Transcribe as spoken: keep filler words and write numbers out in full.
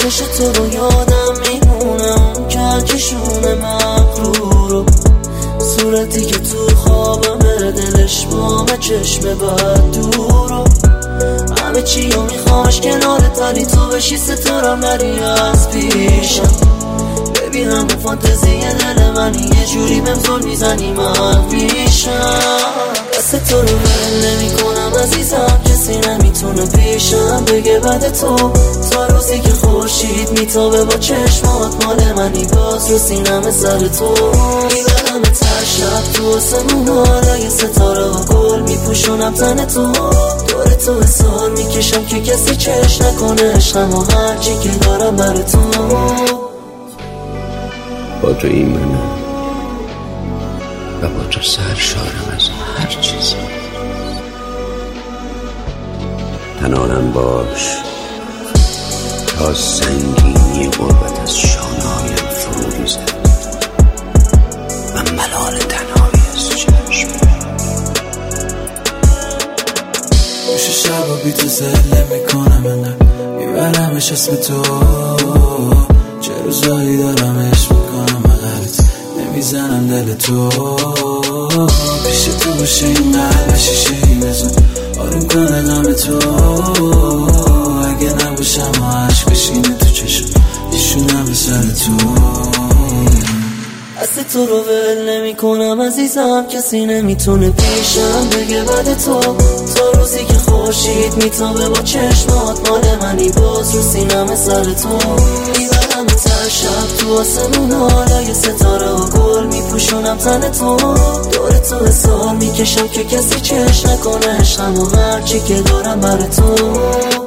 چشم تو رو یادم میمونه، اون کهکشون مغرورو، صورتی که تو خوابمه، دلش با و چشم بد دورو. همه چی رو میخوامش کنارت، ولی تو بشی ستارم نری از پیشم. ببینم اون فانتزی دل منی، یه جوری بهم زل میزنی من پیشم. دست تو رو ول نمی کنم عزیزم، کسی نمیتونه پیشم بگه بعد تو. تا روزی که خورشید میتابه با چشمات، مال منی باز رو سینم سر تو. میبرم تر شب تو آسمون ها، یه ستاره و گل میپوشونم تن تو. دور تو حسار میکشم که کسی چش نکنه عشقم و هرچی که دارم بر تو. با تو ایمانم و با تو سرشارم از هر چیزی. تنالم باش تا سنگینی غربت از شانه‌هایم فرو ریزد و ملال تنهایی از چشم. گوش شبا بی تو زله میکنم، انقدر میبرمش اسم تو. چه روزایی دارم عشق میکنم بغلت، نمیزنم دل تو. پیش تو باشه این قلب شیشه‌ای بزن، آروم کنه غم تو. اگه نباشم و عشق بشینه تو چشم، ایشونم به سر تو. دست تو رو ول نمی کنم عزیزم، کسی نمیتونه پیشم بگه بعد تو. تا روزی که خورشید میتابه با چشمات، مال منی باز رو سینم سر تو. میبرم تر شب تو آسمون ها، یه ستاره و گل میپوشونم تن تو. دور تو حسار میکشم که کسی چش نکنه عشقم و هرچی که دارم بر تو.